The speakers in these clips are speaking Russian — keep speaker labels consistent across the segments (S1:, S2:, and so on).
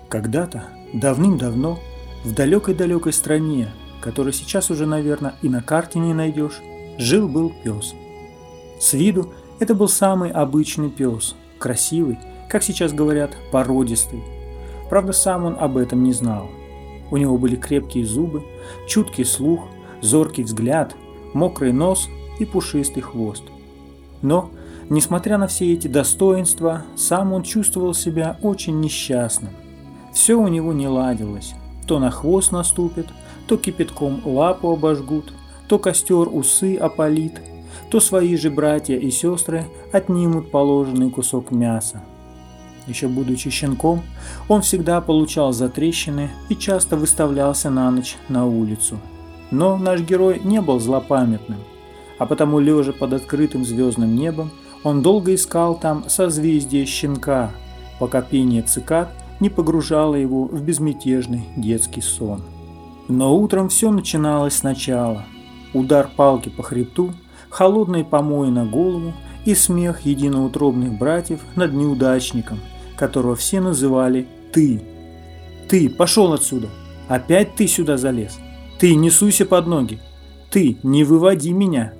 S1: Когда-то, давным-давно, в далекой-далекой стране, которой сейчас уже, наверное, и на карте не найдешь, жил-был пес. С виду это был самый обычный пес, красивый, как сейчас говорят, породистый. Правда, сам он об этом не знал. У него были крепкие зубы, чуткий слух, зоркий взгляд, мокрый нос и пушистый хвост. Но, несмотря на все эти достоинства, сам он чувствовал себя очень несчастным. Все у него не ладилось. То на хвост наступит, то кипятком лапу обожгут, то костер усы опалит, то свои же братья и сестры отнимут положенный кусок мяса. Еще будучи щенком, он всегда получал затрещины и часто выставлялся на ночь на улицу. Но наш герой не был злопамятным, а потому, лежа под открытым звездным небом, он долго искал там созвездие щенка, пока пение цикад не погружало его в безмятежный детский сон. Но утром все начиналось сначала. Удар палки по хребту, холодные помои на голову и смех единоутробных братьев над неудачником, которого все называли «ты». «Ты, пошел отсюда! Опять ты сюда залез! Ты, не суйся под ноги! Ты, не выводи меня!»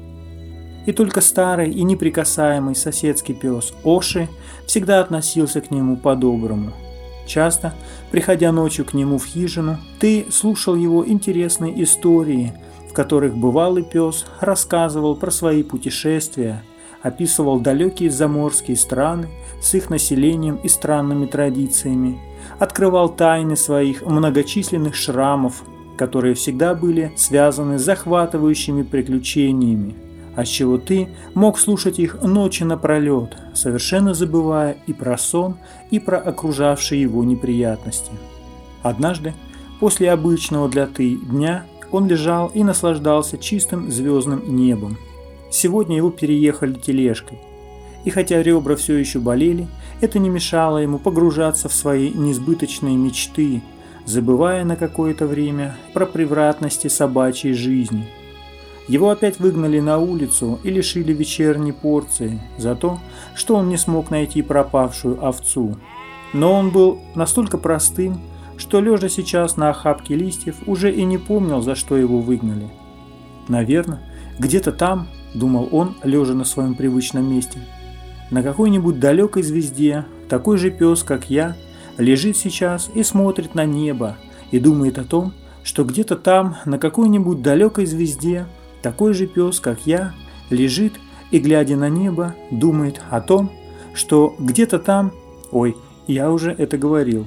S1: И только старый и неприкасаемый соседский пес Оши всегда относился к нему по-доброму. Часто, приходя ночью к нему в хижину, ты слушал его интересные истории, в которых бывалый пес рассказывал про свои путешествия, описывал далекие заморские страны с их населением и странными традициями, открывал тайны своих многочисленных шрамов, которые всегда были связаны с захватывающими приключениями, отчего ты мог слушать их ночи напролет, совершенно забывая и про сон, и про окружавшие его неприятности. Однажды, после обычного для ты дня, он лежал и наслаждался чистым звездным небом. Сегодня его переехали тележкой. И хотя ребра все еще болели, это не мешало ему погружаться в свои несбыточные мечты, забывая на какое-то время про превратности собачьей жизни. Его опять выгнали на улицу и лишили вечерней порции за то, что он не смог найти пропавшую овцу. Но он был настолько простым, что, лежа сейчас на охапке листьев, уже и не помнил, за что его выгнали. Наверное, где-то там, думал он, лежа на своем привычном месте, на какой-нибудь далекой звезде такой же пес, как я, лежит сейчас и смотрит на небо и думает о том, что где-то там, на какой-нибудь далекой звезде, такой же пес, как я, лежит и, глядя на небо, думает о том, что где-то там... Ой, я уже это говорил.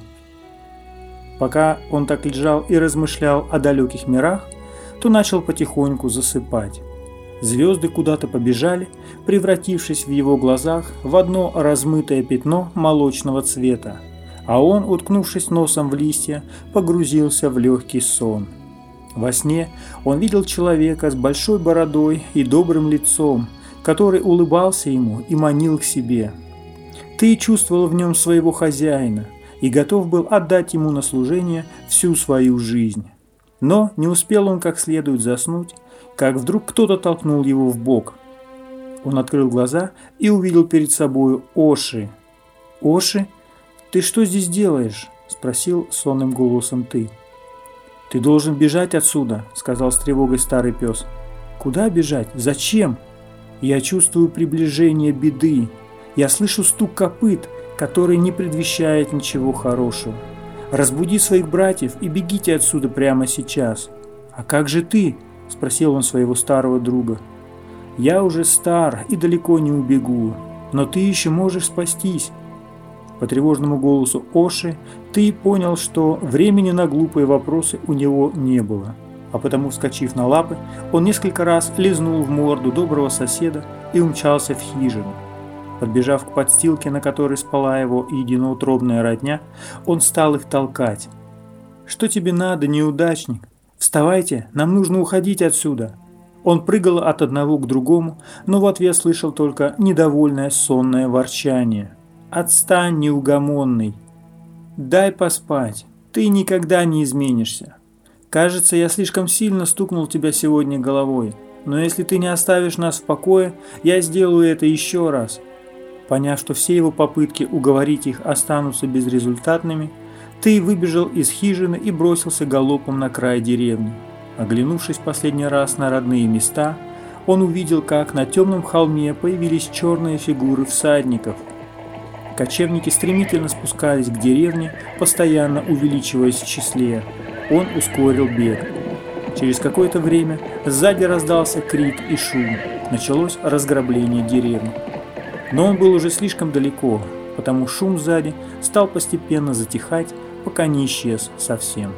S1: Пока он так лежал и размышлял о далеких мирах, то начал потихоньку засыпать. Звезды куда-то побежали, превратившись в его глазах в одно размытое пятно молочного цвета, а он, уткнувшись носом в листья, погрузился в легкий сон. Во сне он видел человека с большой бородой и добрым лицом, который улыбался ему и манил к себе. Ты чувствовал в нем своего хозяина и готов был отдать ему на служение всю свою жизнь. Но не успел он как следует заснуть, как вдруг кто-то толкнул его в бок. Он открыл глаза и увидел перед собой Оши. «Оши, ты что здесь делаешь?» – спросил сонным голосом ты. «Ты должен бежать отсюда», – сказал с тревогой старый пес. «Куда бежать? Зачем? Я чувствую приближение беды. Я слышу стук копыт, который не предвещает ничего хорошего. Разбуди своих братьев и бегите отсюда прямо сейчас». «А как же ты?» – спросил он своего старого друга. «Я уже стар и далеко не убегу, но ты еще можешь спастись». По тревожному голосу Оши ты понял, что времени на глупые вопросы у него не было, а потому, вскочив на лапы, он несколько раз лизнул в морду доброго соседа и умчался в хижину. Подбежав к подстилке, на которой спала его единоутробная родня, он стал их толкать. «Что тебе надо, неудачник? Вставайте, нам нужно уходить отсюда!» Он прыгал от одного к другому, но в ответ слышал только недовольное сонное ворчание. «Отстань, неугомонный! Дай поспать, ты никогда не изменишься. Кажется, я слишком сильно стукнул тебя сегодня головой, но если ты не оставишь нас в покое, я сделаю это еще раз». Поняв, что все его попытки уговорить их останутся безрезультатными, Ты выбежал из хижины и бросился галопом на край деревни. Оглянувшись последний раз на родные места, он увидел, как на темном холме появились черные фигуры всадников. Кочевники стремительно спускались к деревне, постоянно увеличиваясь в числе. Он ускорил бег. Через какое-то время сзади раздался крик и шум. Началось разграбление деревни. Но он был уже слишком далеко, потому шум сзади стал постепенно затихать, пока не исчез совсем.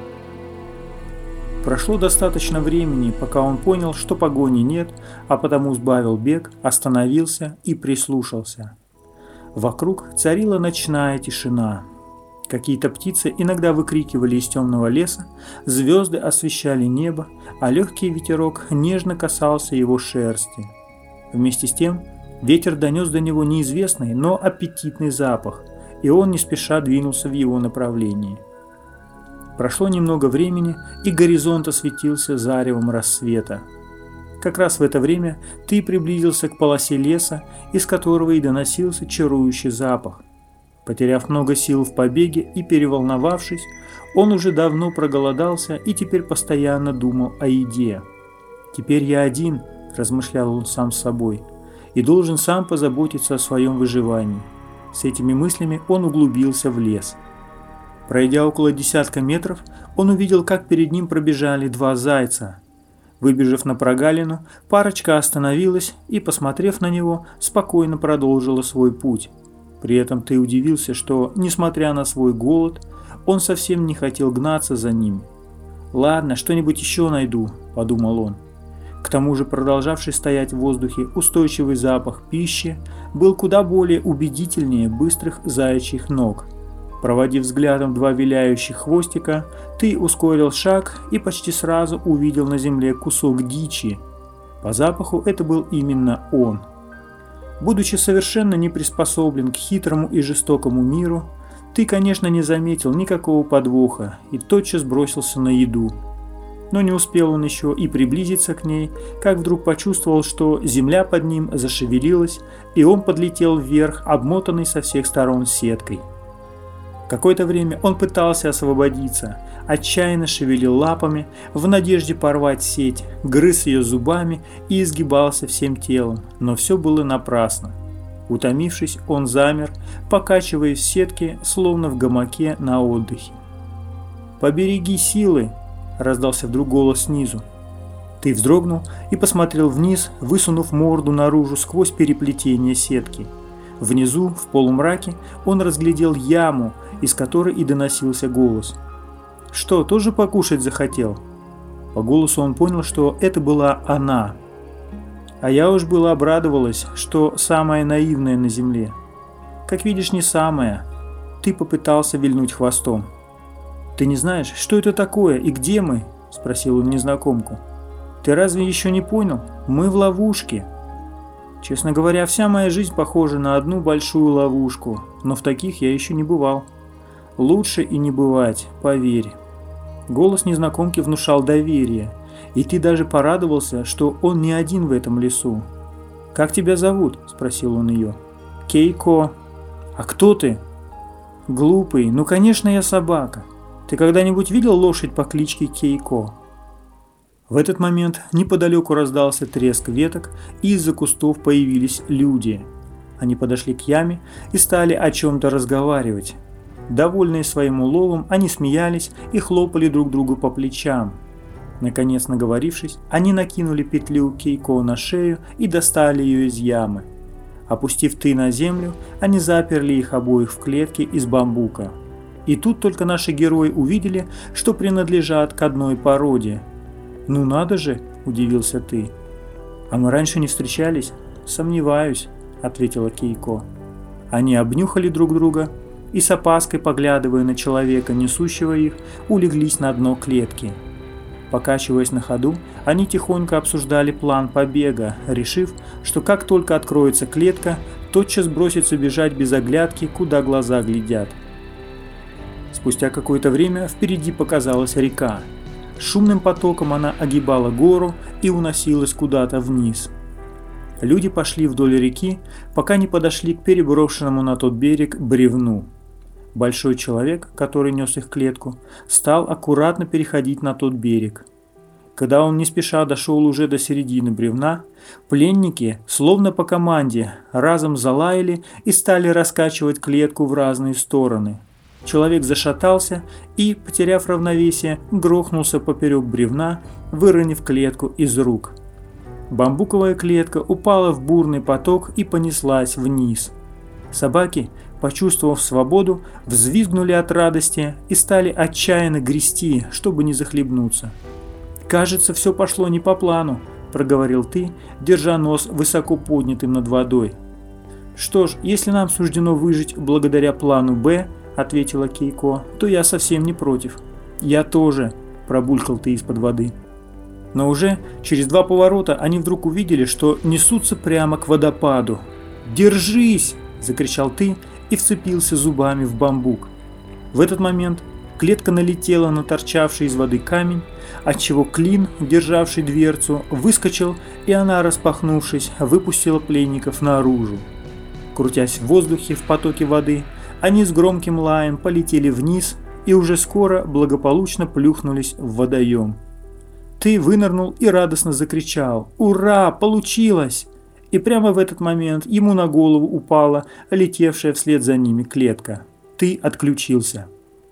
S1: Прошло достаточно времени, пока он понял, что погони нет, а потому сбавил бег, остановился и прислушался. Вокруг царила ночная тишина. Какие-то птицы иногда выкрикивали из темного леса, звезды освещали небо, а легкий ветерок нежно касался его шерсти. Вместе с тем ветер донес до него неизвестный, но аппетитный запах, и он не спеша двинулся в его направлении. Прошло немного времени, и горизонт осветился заревом рассвета. Как раз в это время ты приблизился к полосе леса, из которого и доносился чарующий запах. Потеряв много сил в побеге и переволновавшись, он уже давно проголодался и теперь постоянно думал о еде. «Теперь я один», – размышлял он сам с собой, – «и должен сам позаботиться о своем выживании». С этими мыслями он углубился в лес. Пройдя около десятка метров, он увидел, как перед ним пробежали два зайца. Выбежав на прогалину, парочка остановилась и, посмотрев на него, спокойно продолжила свой путь. При этом ты удивился, что, несмотря на свой голод, он совсем не хотел гнаться за ним. «Ладно, что-нибудь еще найду», – подумал он. К тому же продолжавший стоять в воздухе устойчивый запах пищи был куда более убедительнее быстрых заячьих ног. Проводив взглядом два виляющих хвостика, ты ускорил шаг и почти сразу увидел на земле кусок дичи. По запаху это был именно он. Будучи совершенно не приспособлен к хитрому и жестокому миру, ты, конечно, не заметил никакого подвоха и тотчас бросился на еду. Но не успел он еще и приблизиться к ней, как вдруг почувствовал, что земля под ним зашевелилась, и он подлетел вверх, обмотанный со всех сторон сеткой. Какое-то время он пытался освободиться, отчаянно шевелил лапами в надежде порвать сеть, грыз ее зубами и изгибался всем телом, но все было напрасно. Утомившись, он замер, покачиваясь в сетке, словно в гамаке на отдыхе. «Побереги силы!» – раздался вдруг голос снизу. Ты вздрогнул и посмотрел вниз, высунув морду наружу сквозь переплетение сетки. Внизу, в полумраке, он разглядел яму, из которой и доносился голос. «Что, тоже покушать захотел?» По голосу он понял, что это была она. А я уж было обрадовалась, что самая наивная на земле. Как видишь, не самая. Ты попытался вильнуть хвостом. «Ты не знаешь, что это такое и где мы?» – спросил он незнакомку. «Ты разве еще не понял? Мы в ловушке». Честно говоря, вся моя жизнь похожа на одну большую ловушку, но в таких я еще не бывал. Лучше и не бывать, поверь. Голос незнакомки внушал доверие, и ты даже порадовался, что он не один в этом лесу. «Как тебя зовут?» – спросил он ее. «Кейко». «А кто ты?» «Глупый, ну конечно я собака. Ты когда-нибудь видел лошадь по кличке Кейко?» В этот момент неподалеку раздался треск веток, и из-за кустов появились люди. Они подошли к яме и стали о чем-то разговаривать. Довольные своим уловом, они смеялись и хлопали друг другу по плечам. Наконец, наговорившись, они накинули петлю Кейко на шею и достали ее из ямы. Опустив ты на землю, они заперли их обоих в клетке из бамбука. И тут только наши герои увидели, что принадлежат к одной породе. «Ну надо же!» – удивился ты. «А мы раньше не встречались?» «Сомневаюсь», – ответила Кейко. Они обнюхали друг друга и с опаской, поглядывая на человека, несущего их, улеглись на дно клетки. Покачиваясь на ходу, они тихонько обсуждали план побега, решив, что как только откроется клетка, тотчас бросится бежать без оглядки, куда глаза глядят. Спустя какое-то время впереди показалась река. Шумным потоком она огибала гору и уносилась куда-то вниз. Люди пошли вдоль реки, пока не подошли к переброшенному на тот берег бревну. Большой человек, который нес их клетку, стал аккуратно переходить на тот берег. Когда он не спеша дошел уже до середины бревна, пленники, словно по команде, разом залаяли и стали раскачивать клетку в разные стороны. Человек зашатался и, потеряв равновесие, грохнулся поперек бревна, выронив клетку из рук. Бамбуковая клетка упала в бурный поток и понеслась вниз. Собаки, почувствовав свободу, взвизгнули от радости и стали отчаянно грести, чтобы не захлебнуться. «Кажется, все пошло не по плану», – проговорил ты, держа нос высоко поднятым над водой. «Что ж, если нам суждено выжить благодаря плану «Б», – ответила Кейко, – то я совсем не против». «Я тоже», – пробулькал ты из-под воды. Но уже через 2 поворота они вдруг увидели, что несутся прямо к водопаду. «Держись!» – закричал ты и вцепился зубами в бамбук. В этот момент клетка налетела на торчавший из воды камень, отчего клин, державший дверцу, выскочил, и она, распахнувшись, выпустила пленников наружу. Крутясь в воздухе в потоке воды, они с громким лаем полетели вниз и уже скоро благополучно плюхнулись в водоем. Ты вынырнул и радостно закричал: «Ура! Получилось!» И прямо в этот момент ему на голову упала летевшая вслед за ними клетка. Ты отключился.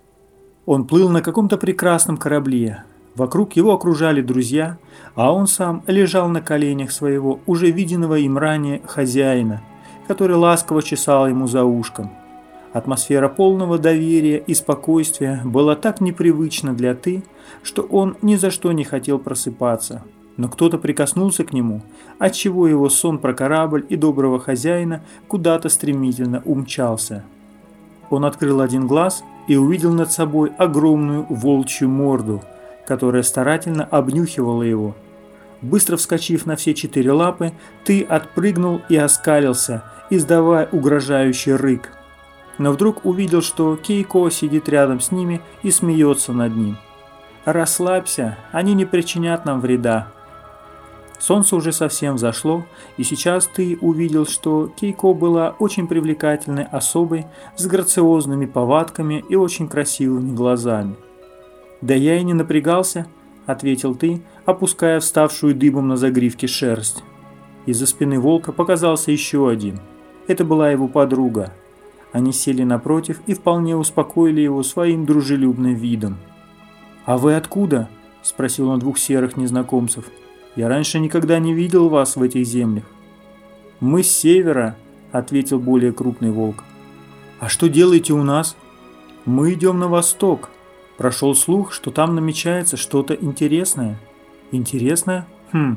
S1: Он плыл на каком-то прекрасном корабле. Вокруг его окружали друзья, а он сам лежал на коленях своего уже виденного им ранее хозяина, который ласково чесал ему за ушком. Атмосфера полного доверия и спокойствия была так непривычна для ты, что он ни за что не хотел просыпаться. Но кто-то прикоснулся к нему, отчего его сон про корабль и доброго хозяина куда-то стремительно умчался. Он открыл один глаз и увидел над собой огромную волчью морду, которая старательно обнюхивала его. Быстро вскочив на все 4 лапы, ты отпрыгнул и оскалился, издавая угрожающий рык. Но вдруг увидел, что Кейко сидит рядом с ними и смеется над ним. «Расслабься, они не причинят нам вреда». Солнце уже совсем взошло, и сейчас ты увидел, что Кейко была очень привлекательной особой с грациозными повадками и очень красивыми глазами. «Да я и не напрягался», – ответил ты, опуская вставшую дыбом на загривке шерсть. Из-за спины волка показался еще один. Это была его подруга. Они сели напротив и вполне успокоили его своим дружелюбным видом. «А вы откуда?» – спросил он 2 серых незнакомцев. «Я раньше никогда не видел вас в этих землях». «Мы с севера», – ответил более крупный волк. «А что делаете у нас?» «Мы идем на восток. Прошел слух, что там намечается что-то интересное». «Интересное?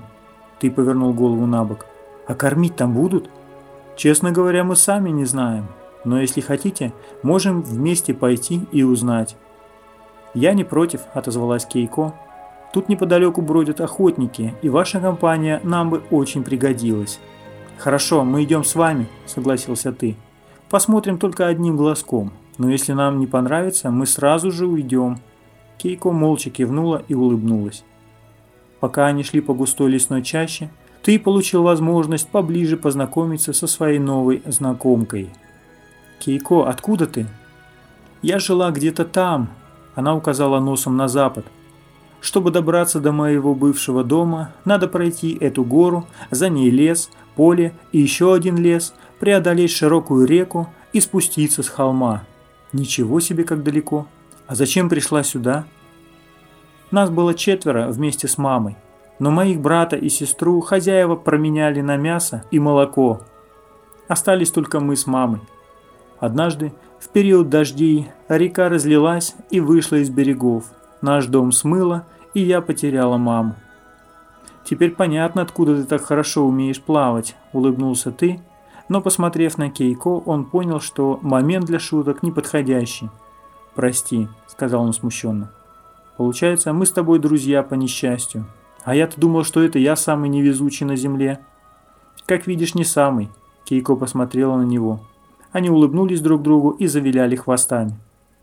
S1: Ты повернул голову на бок. «А кормить там будут?» «Честно говоря, мы сами не знаем. Но если хотите, можем вместе пойти и узнать». «Я не против», – отозвалась Кейко. «Тут неподалеку бродят охотники, и ваша компания нам бы очень пригодилась». «Хорошо, мы идем с вами», – согласился ты. «Посмотрим только одним глазком, но если нам не понравится, мы сразу же уйдем». Кейко молча кивнула и улыбнулась. Пока они шли по густой лесной чаще, ты получил возможность поближе познакомиться со своей новой знакомкой. «Кейко, откуда ты?» «Я жила где-то там», – она указала носом на запад. «Чтобы добраться до моего бывшего дома, надо пройти эту гору, за ней лес, поле и еще один лес, преодолеть широкую реку и спуститься с холма». «Ничего себе, как далеко! А зачем пришла сюда?» «Нас было 4 вместе с мамой, но моих брата и сестру хозяева променяли на мясо и молоко. Остались только мы с мамой. Однажды, в период дождей, река разлилась и вышла из берегов. Наш дом смыло, и я потеряла маму». «Теперь понятно, откуда ты так хорошо умеешь плавать», – улыбнулся ты, но, посмотрев на Кейко, он понял, что момент для шуток неподходящий. «Прости», – сказал он смущенно. «Получается, мы с тобой друзья по несчастью. А я-то думал, что это я самый невезучий на земле». «Как видишь, не самый», – Кейко посмотрела на него. Они улыбнулись друг другу и завиляли хвостами.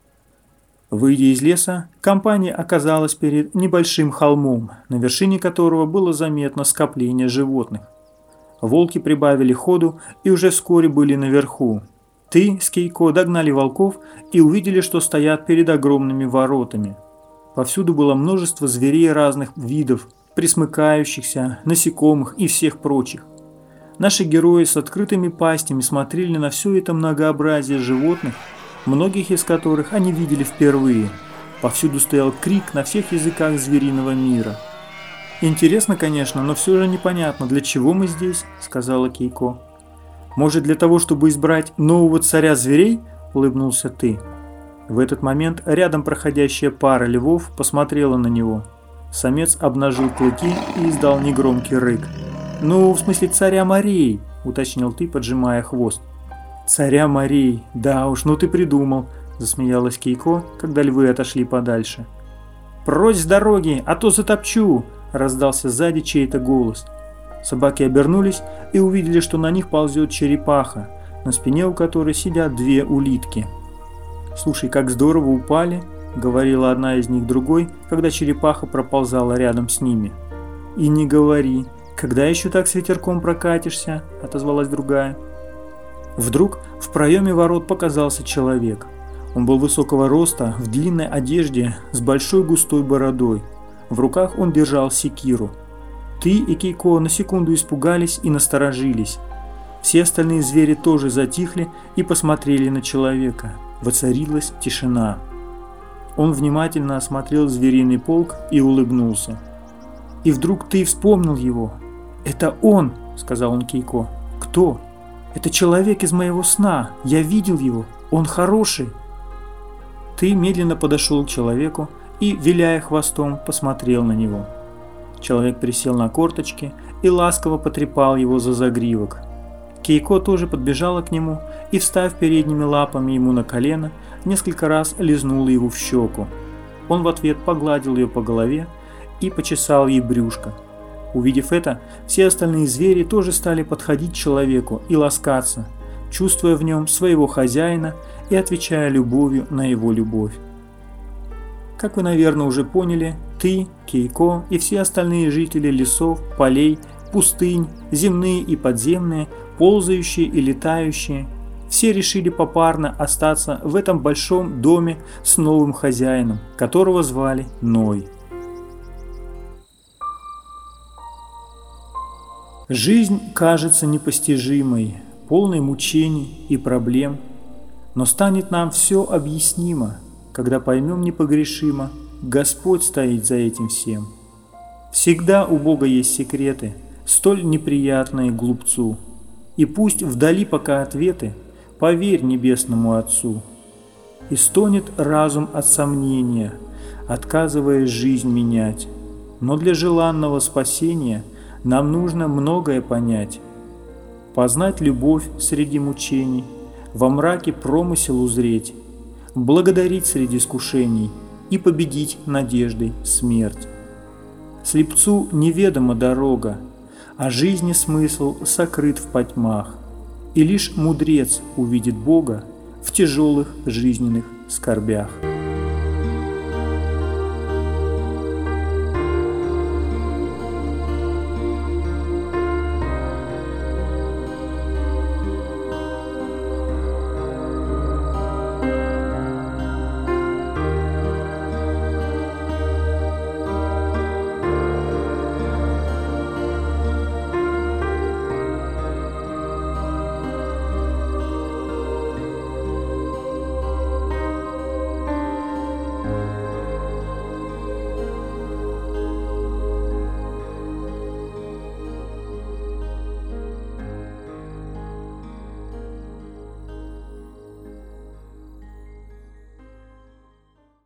S1: Выйдя из леса, компания оказалась перед небольшим холмом, на вершине которого было заметно скопление животных. Волки прибавили ходу и уже вскоре были наверху. Ты с Кейко догнали волков и увидели, что стоят перед огромными воротами. Повсюду было множество зверей разных видов, пресмыкающихся, насекомых и всех прочих. Наши герои с открытыми пастями смотрели на все это многообразие животных, многих из которых они видели впервые. Повсюду стоял крик на всех языках звериного мира. «Интересно, конечно, но все же непонятно, для чего мы здесь», — сказала Кейко. «Может, для того, чтобы избрать нового царя зверей?» — улыбнулся ты. В этот момент рядом проходящая пара львов посмотрела на него. Самец обнажил клыки и издал негромкий рык. «Ну, в смысле царя морей», — уточнил ты, поджимая хвост. «Царя морей, да уж, ну ты придумал», — засмеялась Кейко, когда львы отошли подальше. «Прочь с дороги, а то затопчу!» — раздался сзади чей-то голос. Собаки обернулись и увидели, что на них ползет черепаха, на спине у которой сидят две улитки. «Слушай, как здорово упали», — говорила одна из них другой, когда черепаха проползала рядом с ними. «И не говори, когда еще так с ветерком прокатишься?» — отозвалась другая. Вдруг в проеме ворот показался человек. Он был высокого роста, в длинной одежде, с большой густой бородой. В руках он держал секиру. Ты и Кейко на секунду испугались и насторожились. Все остальные звери тоже затихли и посмотрели на человека. Воцарилась тишина. Он внимательно осмотрел звериный полк и улыбнулся. И вдруг ты вспомнил его. «Это он!» — сказал он Кейко. «Кто?» «Это человек из моего сна. Я видел его. Он хороший». Ты медленно подошел к человеку и, виляя хвостом, посмотрел на него. Человек присел на корточки и ласково потрепал его за загривок. Кейко тоже подбежала к нему и, встав передними лапами ему на колено, несколько раз лизнула его в щеку. Он в ответ погладил ее по голове и почесал ей брюшко. Увидев это, все остальные звери тоже стали подходить к человеку и ласкаться, чувствуя в нем своего хозяина и отвечая любовью на его любовь. Как вы, наверное, уже поняли, ты, Кейко и все остальные жители лесов, полей, пустынь, земные и подземные, ползающие и летающие, все решили попарно остаться в этом большом доме с новым хозяином, которого звали Ной. Жизнь кажется непостижимой, полной мучений и проблем, но станет нам все объяснимо, когда поймем непогрешимо, Господь стоит за этим всем. Всегда у Бога есть секреты, столь неприятные глупцу, и пусть вдали пока ответы, поверь небесному Отцу. И стонет разум от сомнения, отказываясь жизнь менять, но для желанного спасения нам нужно многое понять. Познать любовь среди мучений, во мраке промысел узреть, благодарить среди искушений и победить надеждой смерть. Слепцу неведома дорога, а жизни смысл сокрыт в потьмах, и лишь мудрец увидит Бога в тяжелых жизненных скорбях.